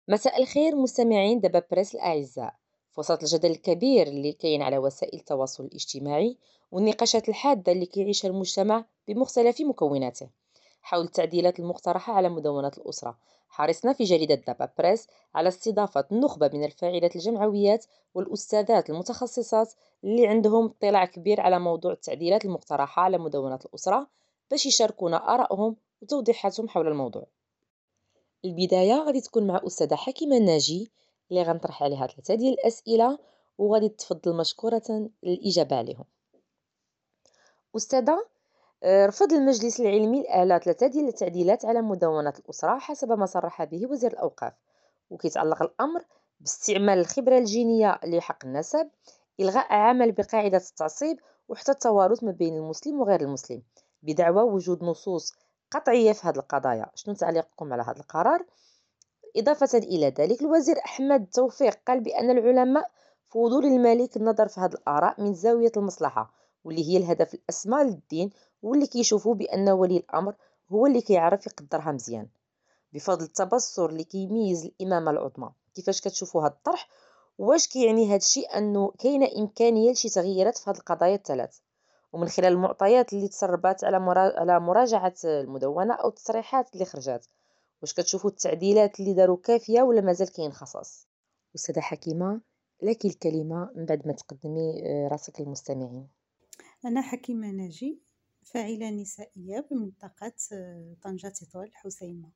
مساء الخير مستمعين دابا بريس الأعزاء. في وسط الجدل الكبير اللي كاين على وسائل التواصل الاجتماعي والنقاشات الحادة اللي كيعيشها المجتمع بمختلف مكوناته حول التعديلات المقترحة على مدونة الأسرة، حرصنا في جريدة دابا بريس على استضافة نخبة من الفاعلات الجمعويات والأستاذات المتخصصات اللي عندهم اطلاع كبير على موضوع التعديلات المقترحة على مدونة الأسرة، باش يشاركونا آرائهم وتوضيحاتهم حول الموضوع. البداية غادي تكون مع أستاذة حكيمة الناجي اللي غنطرح عليها 3 ديال الأسئلة وغادي تفضل مشكورة للإجابة عليهم. أستاذة، رفض المجلس العلمي الأعلى 3 ديال التعديلات على مدونة الأسرة حسب ما صرح به وزير الأوقاف، وكيتعلق الأمر باستعمال الخبرة الجينية لحق النسب، إلغاء عمل بقاعدة التعصيب، وحتى التوارث ما بين المسلم وغير المسلم، بدعوى وجود نصوص قطعية في هذه القضايا. شنو تعليقكم على هذا القرار؟ إضافة إلى ذلك الوزير أحمد توفيق قال بأن العلماء فضول الملك النظر في هذه الآراء من زاوية المصلحة، واللي هي الهدف الأسمى للدين، واللي كيشوفوا بأن ولي الأمر هو اللي كيعرف يقدرها مزيان بفضل التبصر اللي كيميز الإمامة العظمى. كيفاش كتشوفوا هذا الطرح؟ واش كيعني هذا الشيء أنه كاينة إمكانية لشي تغييرات في هذه القضايا الثلاث؟ ومن خلال المعطيات اللي تسربات على مراجعة المدونة أو التصريحات اللي خرجت، واش كتشوفوا التعديلات اللي داروا كافية ولا مازال كاين خصاص؟ أستاذة حكيمة، لك الكلمة من بعد ما تقدمي راسك للمستمعين. أنا حكيمة ناجي، فاعلة نسائية بمنطقة طنجة تطوان الحسيمة.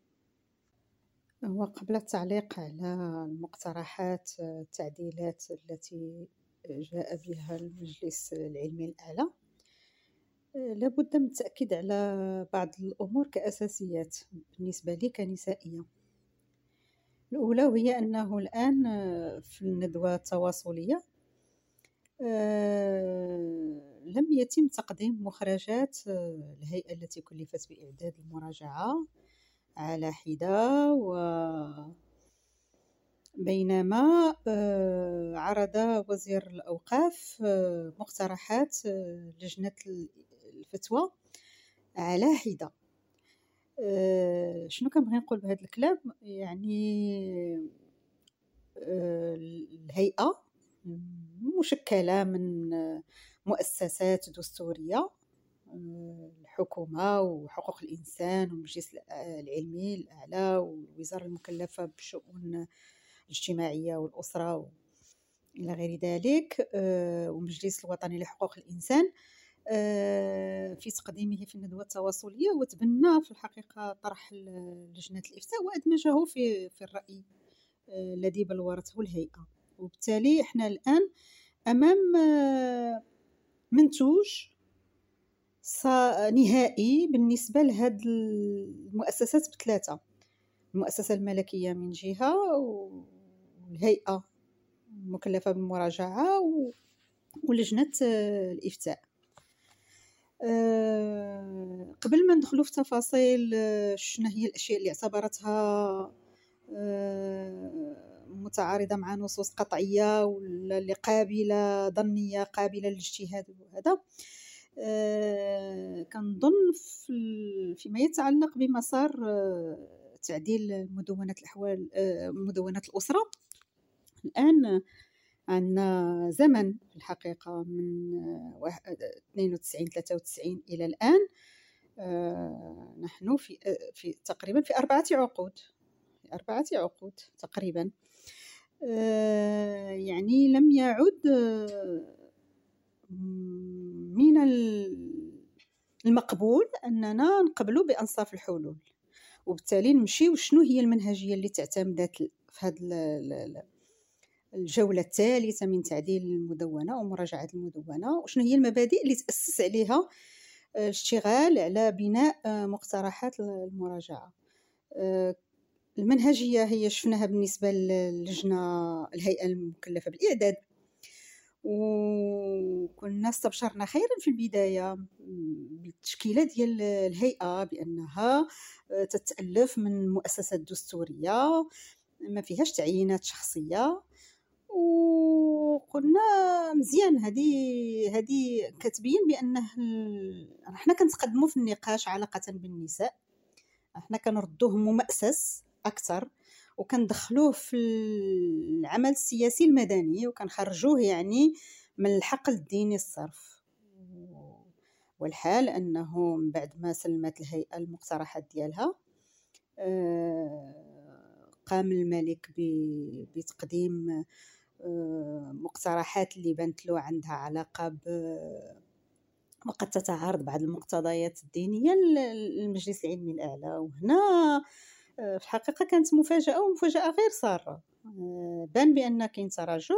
وقبل التعليق على المقترحات التعديلات التي جاء بها المجلس العلمي الأعلى، لابد من التأكيد على بعض الأمور كأساسيات بالنسبة لي كنسائية. الأولى وهي أنه الآن في الندوة التواصلية لم يتم تقديم مخرجات الهيئة التي كلفت بإعداد المراجعة على حدة، بينما عرض وزير الأوقاف مقترحات لجنة الفتوى على حدة. شنو كنبغي نقول بهذا الكلام؟ يعني الهيئة مشكلة من مؤسسات دستورية، الحكومة وحقوق الإنسان والمجلس العلمي الأعلى والوزارة المكلفة بالشؤون الاجتماعية والأسرة إلى غير ذلك، والمجلس الوطني لحقوق الإنسان. في تقديمه في الندوة التواصلية وتبنى في الحقيقة طرح لجنة الإفتاء وأدمجه في الرأي الذي بلورته الهيئة. وبالتالي احنا الآن أمام منتوج نهائي بالنسبة لهذه المؤسسات بثلاثة: المؤسسة الملكية من جهة، والهيئة المكلفة بالمراجعة، ولجنة الإفتاء. قبل ما ندخلوا في تفاصيل شنو هي الأشياء اللي اعتبرتها متعارضة مع نصوص قطعية ولا اللي قابلة ظنية قابلة للاجتهاد وهذا، كنظن فيما يتعلق بمسار تعديل مدونة الأحوال مدونة الأسرة، الآن عندنا زمن في الحقيقة من 92-93 إلى الآن. نحن في تقريبا في 4 عقود تقريبا. يعني لم يعد من المقبول أننا نقبلوا بأنصاف الحلول، وبالتالي نمشي وشنو هي المنهجية اللي تعتمدت في هذه الجولة الثالثة من تعديل المدونة ومراجعة المدونة، وشنو هي المبادئ اللي تأسس عليها الاشتغال على بناء مقترحات المراجعة. المنهجية هي شفناها بالنسبة للجنة الهيئة المكلفة بالإعداد، وكنا استبشرنا خيرا في البداية بالتشكيلة ديال الهيئة بأنها تتألف من مؤسسات دستورية ما فيهاش تعيينات شخصية، وقلنا مزيان هذه كتبين بأنه احنا كنتقدموا في النقاش علاقة بالنساء، احنا كنردوه مؤسس أكثر وكندخلوه في العمل السياسي المدني، وكنخرجوه يعني من الحقل الديني الصرف. والحال أنه من بعد ما سلمت الهيئة المقترحات ديالها، قام الملك بتقديم مقترحات اللي بانت له عندها علاقة وقد تتعارض بعض المقتضيات الدينية للمجلس العلمي الأعلى. وهنا في الحقيقة كانت مفاجأة، ومفاجأة غير سارة. بان بأن كاين تراجع،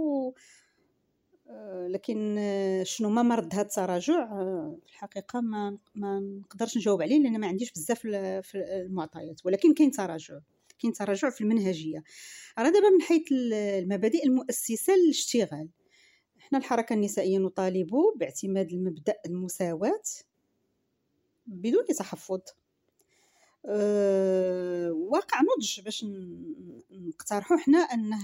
لكن شنو ما مرض هذا التراجع في الحقيقة ما نقدرش نجاوب عليه، لأن ما عنديش بزاف في المعطيات. ولكن كاين تراجع في المنهجية. راه دابا من حيث المبادئ المؤسسة للاشتغال، احنا الحركة النسائية نطالب باعتماد المبدأ المساواة بدون تحفظ. واقع نضج باش نقترحوا حنا أنه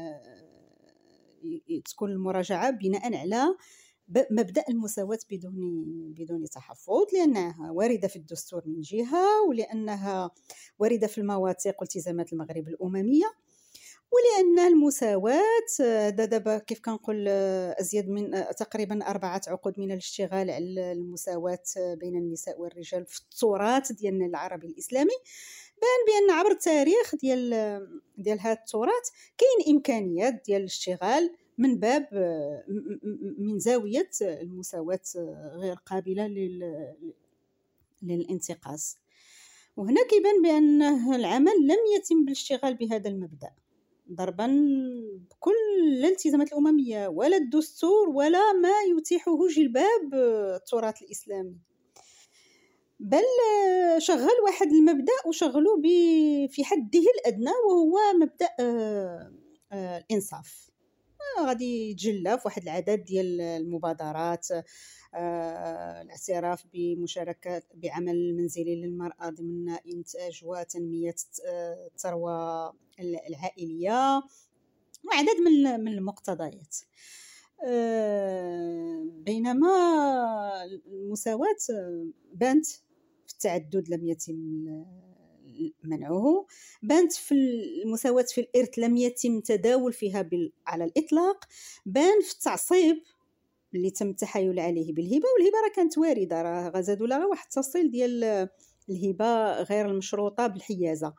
تكون المراجعة بناء على مبدأ المساواة بدون تحفظ، لأنها واردة في الدستور من جهة، ولأنها واردة في المواثيق والتزامات المغرب الأممية، ولأن المساواة دابا كيف كنقول أزيد من تقريبا 4 عقود من الاشتغال على المساواة بين النساء والرجال في التراث ديالنا العربي الإسلامي. بان بأن عبر التاريخ ديال هذا التراث كاين إمكانيات ديال الاشتغال من باب من زاوية المساواة غير قابلة للانتقاص. وهنا كيبان بأن العمل لم يتم بالاشتغال بهذا المبدأ ضربا بكل الالتزامات الأممية ولا الدستور ولا ما يتيحه جلباب التراث الإسلامي، بل شغل واحد المبدأ وشغلوه في حده الأدنى، وهو مبدأ الإنصاف. غادي يتجلى في واحد العدد ديال المبادرات، الاعتراف بمشاركة بعمل المنزلي للمرأة ضمن إنتاج وتنمية الثروة العائلية، وعدد من المقتضيات. بينما المساواة بانت في التعدد لم يتم منعه، بانت في المساواة في الإرث لم يتم تداول فيها على الإطلاق، بان في التعصيب اللي تم التحايل عليه بالهبة، والهبة راه كانت واردة، راه غزادوا لها واحد التفصيل ديال الهبة غير المشروطة بالحيازة.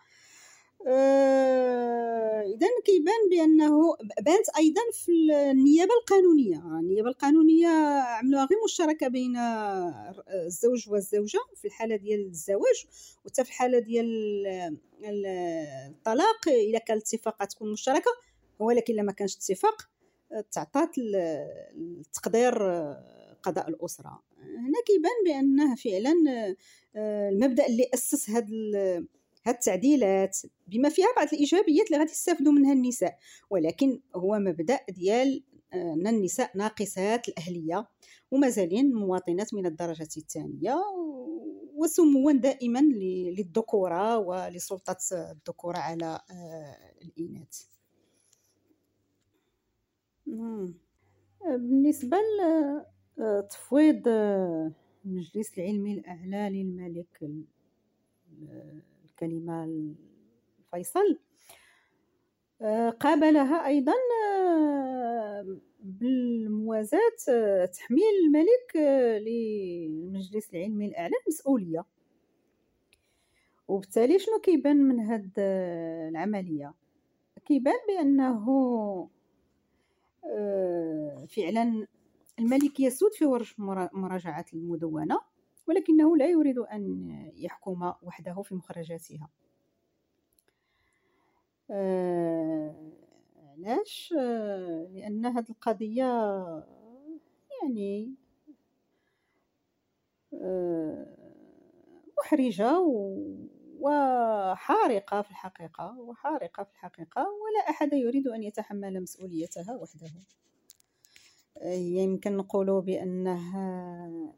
إذن كيبان بأنه بانت أيضا في النيابة القانونية عملوها غير مشتركة بين الزوج والزوجة في الحالة ديال الزواج، وحتى في الحالة ديال الطلاق إذا كان الاتفاق تكون مشتركة، ولكن لما كانش اتفاق تعطات التقدير قضاء الأسرة. هنا كيبان بأنه فعلا المبدأ اللي أسس هاد التعديلات بما فيها بعض الإيجابيات اللي غادي يستافدوا منها النساء، ولكن هو مبدأ ديال أن النساء ناقصات الأهلية ومازالين مواطنات من الدرجة الثانية، وسموا دائما للذكورة ولسلطة الذكورة على الإناث. بالنسبة لتفويض المجلس العلمي الأعلى للملك الكلمة الفيصل، قابلها أيضا بالموازاة تحميل الملك للمجلس العلمي الأعلى المسؤولية. وبالتالي شنو كيبان من هاد العملية؟ كيبان بأنه فعلا الملك يسود في ورش مراجعة المدونة، ولكنه لا يريد أن يحكم وحده في مخرجاتها. علاش؟ لأن هذه القضية يعني محرجة وحارقة في الحقيقة، ولا أحد يريد أن يتحمل مسؤوليتها وحده. يمكن نقولوا بأنها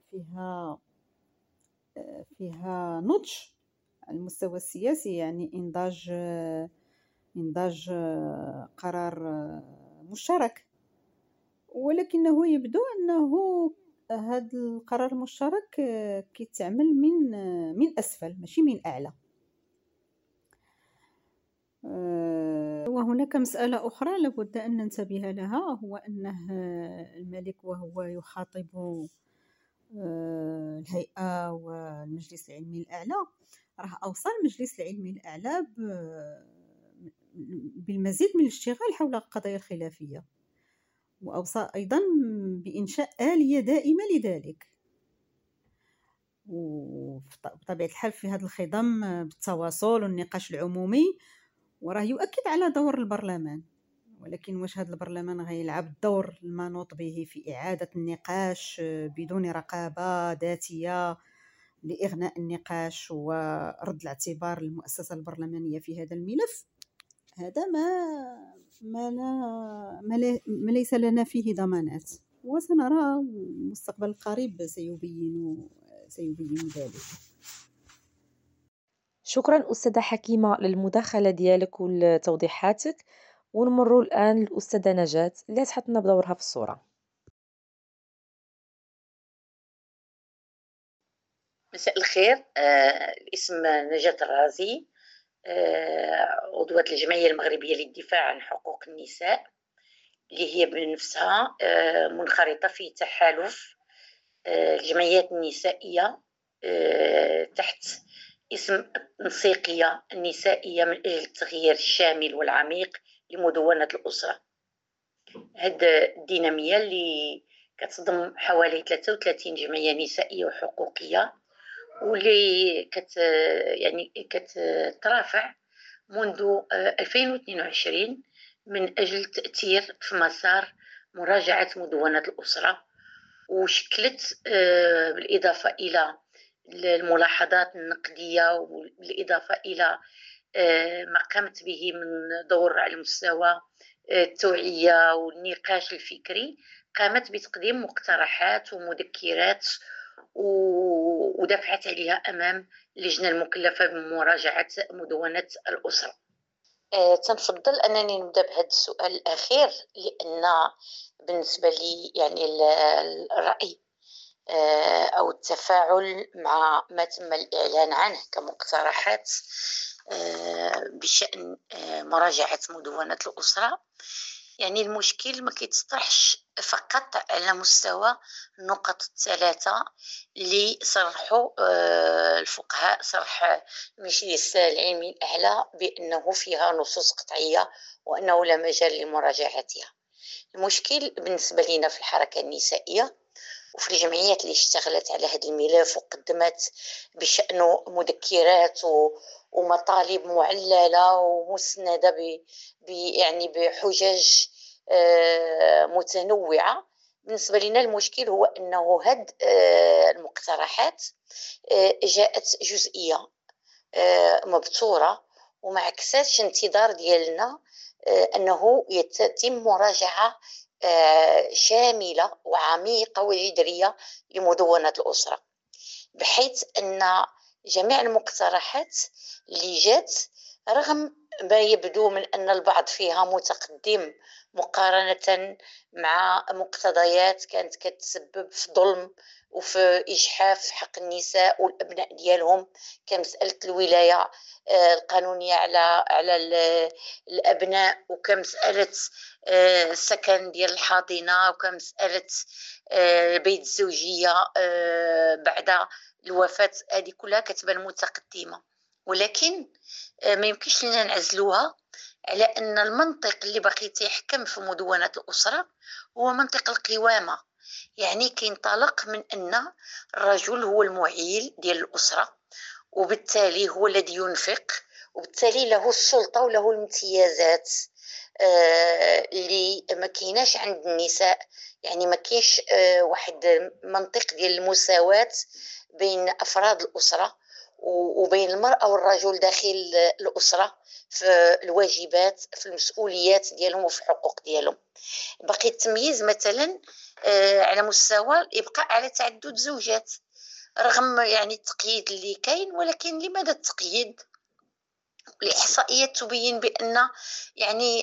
فيها نضج على المستوى السياسي، يعني إنضاج قرار مشترك، ولكنه يبدو أنه هذا القرار المشترك كيتعمل من أسفل ماشي من أعلى. وهناك مسألة أخرى لابد أن ننتبه لها، هو أنه الملك وهو يخاطب الهيئة والمجلس العلمي الأعلى، راه أوصى المجلس العلمي الأعلى بالمزيد من الاشتغال حول القضايا الخلافية، وأوصى أيضا بإنشاء آلية دائمة لذلك، وبطبيعة الحال في هذا الخضم بالتواصل والنقاش العمومي، وراه يؤكد على دور البرلمان. ولكن واش هذا البرلمان غيلعب الدور المنوط به في إعادة النقاش بدون رقابة ذاتية لإغناء النقاش ورد الاعتبار للمؤسسة البرلمانية في هذا الملف؟ هذا ما ليس لنا فيه ضمانات، وسنرى المستقبل القريب سيبين ذلك. شكرا أستاذة حكيمة للمداخلة ديالك ولتوضيحاتك. ونمر الآن للأستاذة نجاة اللي تحطنا بدورها في الصورة. مساء الخير. الاسم نجاة الرازي، عضوة الجمعية المغربية للدفاع عن حقوق النساء، اللي هي بنفسها منخرطة في تحالف الجمعيات النسائية تحت اسم التنسيقية النسائية من أجل التغيير الشامل والعميق لمدونة الأسرة. هاد الدينامية اللي كتضم حوالي 33 جمعية نسائية وحقوقية، واللي كترافع منذ 2022 من أجل التأثير في مسار مراجعة مدونة الأسرة، وشكلت بالإضافة إلى الملاحظات النقدية وبالإضافة إلى ما قامت به من دور على مستوى التوعية والنقاش الفكري، قامت بتقديم مقترحات ومذكرات ودفعت عليها أمام اللجنة المكلفة بمراجعة مدونة الأسرة. تنفضل أنني نبدأ بهذا السؤال الأخير، لأن بالنسبة لي يعني الرأي أو التفاعل مع ما تم الإعلان عنه كمقترحات بشأن مراجعة مدونة الأسرة، يعني المشكل ما كيتطرحش فقط على مستوى النقط الثلاثة اللي صرحوا الفقهاء صرح المجلس العلمي الأعلى بأنه فيها نصوص قطعية وأنه لا مجال لمراجعتها. المشكل بالنسبة لنا في الحركة النسائية وفي الجمعيات اللي اشتغلت على هذا الملف وقدمت بشأنه مذكرات ومطالب معللة ومسندة يعني بحجج متنوعة. بالنسبة لنا المشكل هو أنه هاد المقترحات جاءت جزئية مبتورة وما عكساتش انتظار ديالنا أنه يتم مراجعة شاملة وعميقة وجذرية لمدونة الأسرة، بحيث أن جميع المقترحات اللي جات رغم ما يبدو من أن البعض فيها متقدم مقارنة مع مقتضيات كانت كتسبب في ظلم وفي إجحاف حق النساء والأبناء ديالهم، كمسألة الولاية القانونية على الأبناء، وكمسألة السكن ديال الحاضنة، وكمسألة بيت الزوجية بعد الوفاة. هذه كلها كتبان متقدمة، ولكن ما يمكنش لنا نعزلوها على أن المنطق اللي باقي تيحكم في مدونة الأسرة هو منطق القوامة. يعني كينطلق من أن الرجل هو المعيل ديال الأسرة، وبالتالي هو الذي ينفق، وبالتالي له السلطة وله الامتيازات اللي ما كيناش عند النساء. يعني ما كاينش واحد منطق ديال المساواة بين أفراد الأسرة وبين المرأة والرجل داخل الأسرة في الواجبات، في المسؤوليات ديالهم وفي الحقوق ديالهم. باقي التمييز مثلا على مستوى الإبقاء على تعدد زوجات، رغم يعني التقييد اللي كاين، ولكن لماذا التقييد؟ الإحصائيات تبين بأن يعني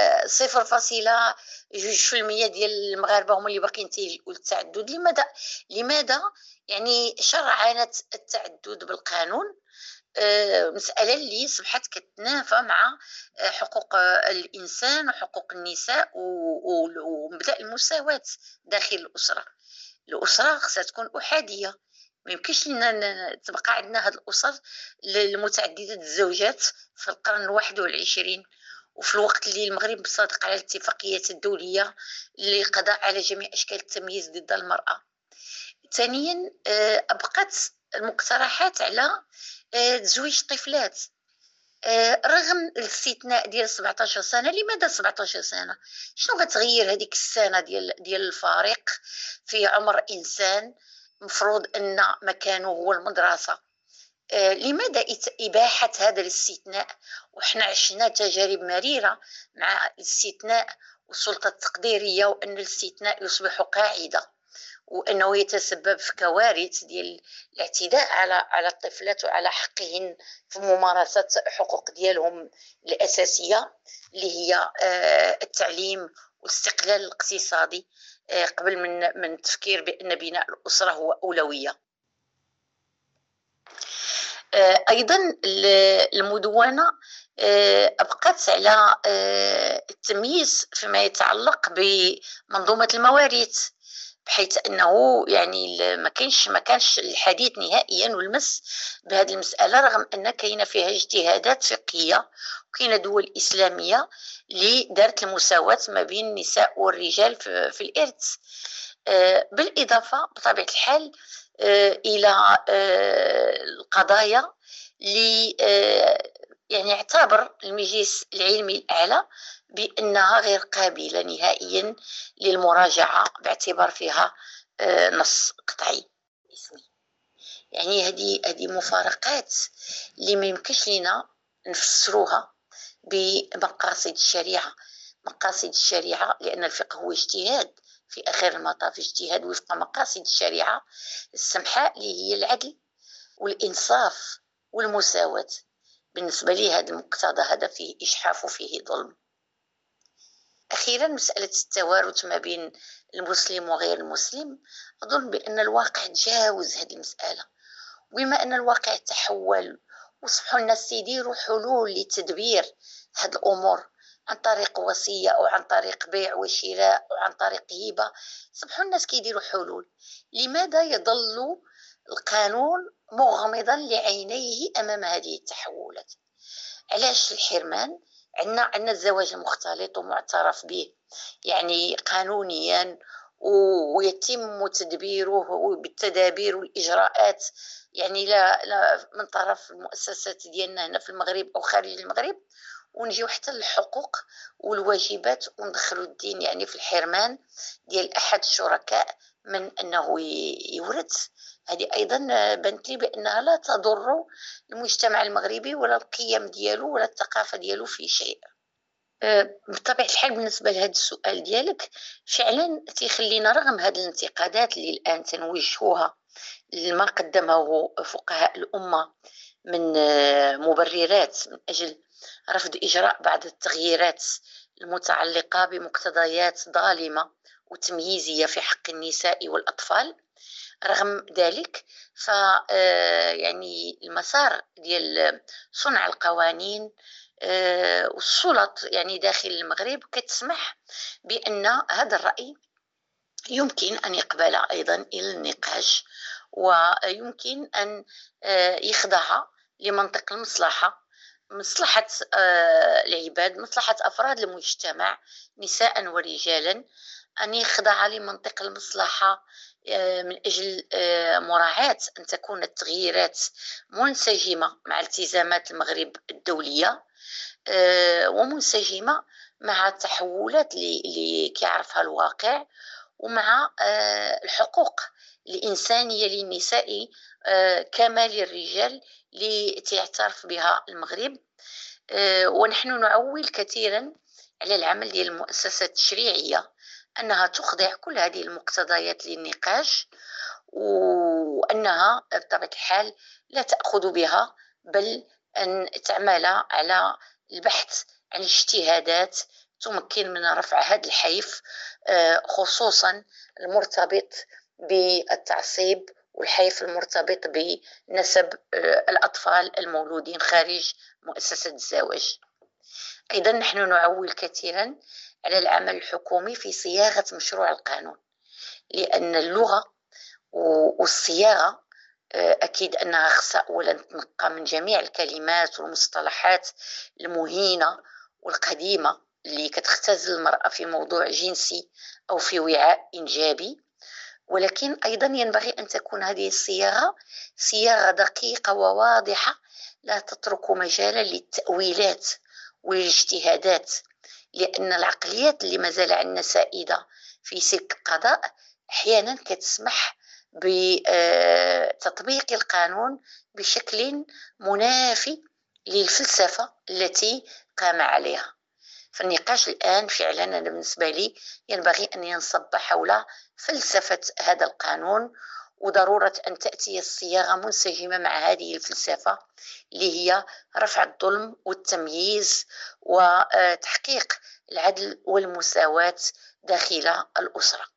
0.2% ديال المغاربة هم اللي باقيين تيلجؤوا للتعدد. لماذا يعني شرعنت التعدد بالقانون مسألة اللي صبحت كتنافى مع حقوق الإنسان وحقوق النساء ومبدأ المساواة داخل الأسرة خصها تكون أحادية. ما يمكنش لنا تبقى عندنا هاد الأسر المتعددة الزوجات في القرن الواحد والعشرين، وفي الوقت اللي المغرب صادق على الاتفاقيات الدولية للقضاء على جميع أشكال التمييز ضد المرأة. ثانيا أبقت المقترحات على تزويج طفلات رغم الاستثناء ديال 17 سنة. لماذا 17 سنة؟ شنو غتغير هذيك السنة ديال الفارق في عمر إنسان مفروض أن مكانه هو المدرسة؟ لماذا إباحة هذا الاستثناء؟ وإحنا عشنا تجارب مريرة مع الاستثناء والسلطة التقديرية، وأن الاستثناء يصبح قاعدة، وأنه يتسبب في كوارث ديال الاعتداء على الطفلات وعلى حقهن في ممارسة حقوق ديالهم الأساسية اللي هي التعليم والاستقلال الاقتصادي، قبل من التفكير بأن بناء الأسرة هو أولوية. أيضا المدونة أبقت على التمييز فيما يتعلق بمنظومة المواريث، بحيث أنه يعني ما كانش الحديث نهائيا والمس بهذه المسألة، رغم أن كاينة فيها اجتهادات فقهية وكاينة دول إسلامية اللي دارت المساواة ما بين النساء والرجال في الإرث. بالإضافة بطبيعة الحال إلى القضايا اللي يعني اعتبر المجلس العلمي الأعلى بأنها غير قابلة نهائيا للمراجعة باعتبار فيها نص قطعي اسمي. يعني هذه مفارقات اللي ما يمكنش لنا نفسروها بمقاصد الشريعة. مقاصد الشريعة لأن الفقه هو اجتهاد، في آخر المطاف اجتهاد وفق مقاصد الشريعة السمحاء اللي هي العدل والإنصاف والمساواة. بالنسبة لي هذا المقتضى هذا فيه إجحاف وفيه ظلم. أخيرا مسألة التوارث ما بين المسلم وغير المسلم، أظن بأن الواقع تجاوز هذه المسألة، وبما أن الواقع تحول وصبحوا الناس يديروا حلول لتدبير هذه الأمور عن طريق وصية أو عن طريق بيع وشراء أو عن طريق هبة، صبحوا الناس كيديروا حلول. لماذا يظل القانون مغمضا لعينيه أمام هذه التحولات؟ علاش الحرمان؟ عندنا الزواج المختلط ومعترف به يعني قانونيا، ويتم تدبيره بالتدابير والإجراءات، يعني لا من طرف المؤسسات ديالنا هنا في المغرب أو خارج المغرب، ونجيو حتى للحقوق والواجبات وندخلوا الدين يعني في الحرمان ديال أحد الشركاء من أنه يورث. هذه أيضا بانت لي بأنها لا تضر المجتمع المغربي ولا القيم ديالو ولا الثقافة ديالو في شيء. بطبيعة الحال بالنسبة لهذا السؤال ديالك فعلا تيخلينا رغم هذه الانتقادات اللي الآن تنوجهوها لما قدمه فقهاء الأمة من مبررات من أجل رفض إجراء بعض التغييرات المتعلقة بمقتضيات ظالمة وتمييزية في حق النساء والأطفال، رغم ذلك يعني المسار ديال صنع القوانين والسلط يعني داخل المغرب كتسمح بأن هذا الرأي يمكن أن يقبل أيضا إلى النقاش، ويمكن أن يخضع لمنطق المصلحة، مصلحة العباد، مصلحة أفراد المجتمع نساء ورجالا، أن يخضع لمنطق المصلحة من أجل مراعاة أن تكون التغييرات منسجمة مع التزامات المغرب الدولية ومنسجمة مع التحولات اللي كيعرفها الواقع، ومع الحقوق الإنسانية للنساء كما للرجال اللي تعترف بها المغرب. ونحن نعول كثيرا على العمل ديال المؤسسات التشريعية أنها تخضع كل هذه المقتضيات للنقاش، وأنها بطبيعة الحال لا تأخذ بها، بل أن تعمل على البحث عن اجتهادات تمكن من رفع هذا الحيف، خصوصا المرتبط بالتعصيب والحيف المرتبط بنسب الأطفال المولودين خارج مؤسسة الزواج. أيضا نحن نعول كثيرا على العمل الحكومي في صياغة مشروع القانون، لأن اللغة والصياغة أكيد أنها خصها أولا تنقى من جميع الكلمات والمصطلحات المهينة والقديمة اللي كتختزل المرأة في موضوع جنسي أو في وعاء إنجابي، ولكن أيضا ينبغي أن تكون هذه الصياغة صياغة دقيقة وواضحة لا تترك مجالا للتأويلات والاجتهادات، لأن العقليات اللي مازال عندنا سائدة في سلك القضاء أحيانا كتسمح بتطبيق القانون بشكل منافي للفلسفة التي قام عليها. فالنقاش الآن فعلا أنا بالنسبة لي ينبغي أن ينصب حول فلسفة هذا القانون، وضرورة أن تأتي الصياغة منسجمة مع هذه الفلسفة اللي هي رفع الظلم والتمييز وتحقيق العدل والمساواة داخل الأسرة.